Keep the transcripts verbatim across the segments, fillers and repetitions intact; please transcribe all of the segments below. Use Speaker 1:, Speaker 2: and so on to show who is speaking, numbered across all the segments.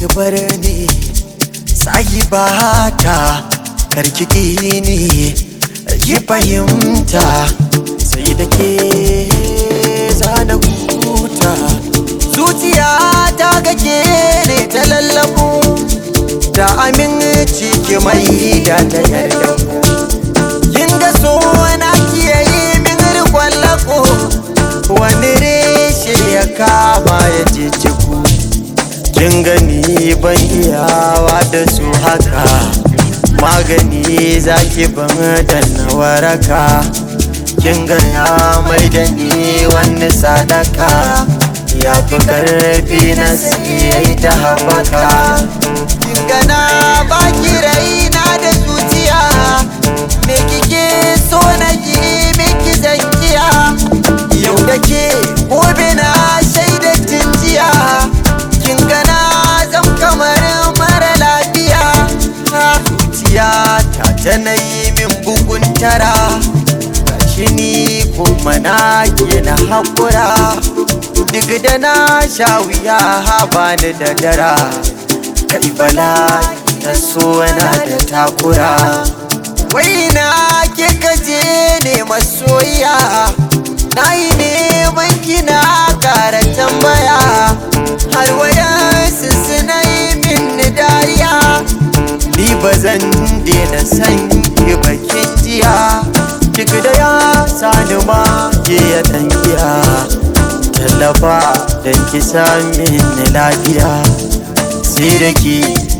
Speaker 1: ki bar ni sahibata, karki ki ni ki fahimta, sai da ke zana huta. Zuciya ta gake ne ta lallabu, ta aminci ki mai da ta yarda. Kin ga so na kiyaye min rikon lako, wani reshe ya kama ya jijjiku. Kin gani ban iyawa da su haka, magani zaki ban danna waraka. Kin ga ya mai da ni wani sadaka, ya fi karfi na siyai ta haɓaka. Kin ga na baki raina da zuciya, me kike so na yi miki zankiya. Yau da ke gobe na shaida jinjiya, kin ga na zam kamar mara lafiya. Zuciya ta tana yi min bugun tara, gashi ni kuma na ke na haƙura. Duk da na sha wuya bani da dara, kai bala'i na so na da takura. Wai na ke kaje ne masoya, na yi neman kina ƙara tambaya, har wayansu suna yi min dariya. Ni ba zan daina san ki bakin jiya, duk da ya sani ma ke ya tangiya. Tallafa don ki sami ni lafiya, sai da ke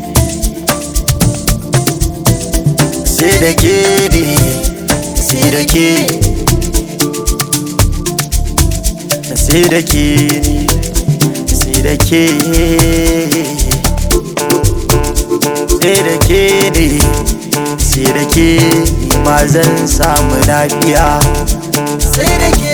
Speaker 1: sai da ke ne sai da ke sai da ke ne sai da ke sai da ke ne sai da ke ni ma zan samu lafiya. Sai da ke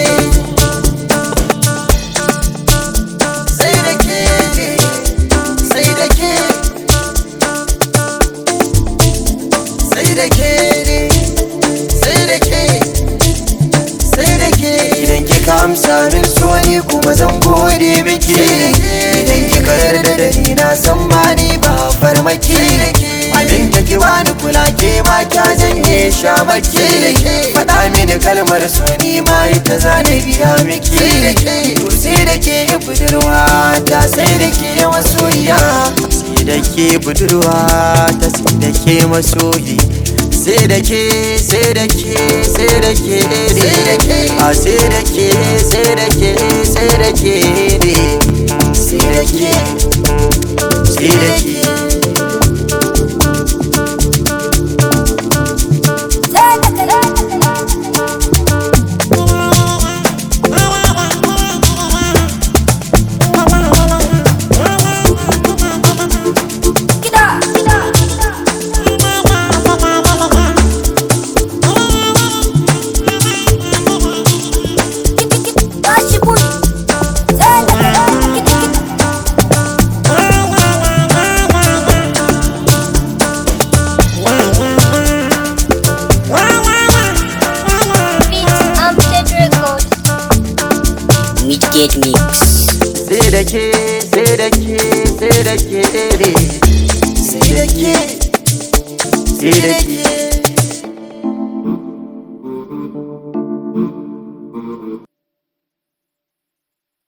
Speaker 1: amsa min so ni kuma zan gode miki. Idan kika yarda da ni na san ba ni ba farmaki. Abin da ki bani kula ke ma kya janye shamaki. Faɗa mini kalmar so ni ma ita zane biya miki. To sai da ke budurwa ta, sai da ke masoyiya, sai da ke budurwa ta, sai da ke masoyi. Sai da ke, sai da ke, sai da ke, sai da ke, a sai da ke, sai da ke, sai da ke, sai da ke, sai da ke.
Speaker 2: Midgate Mix.
Speaker 1: Sai da ke, sai da ke, sai da ke, sai da ke, sai da ke.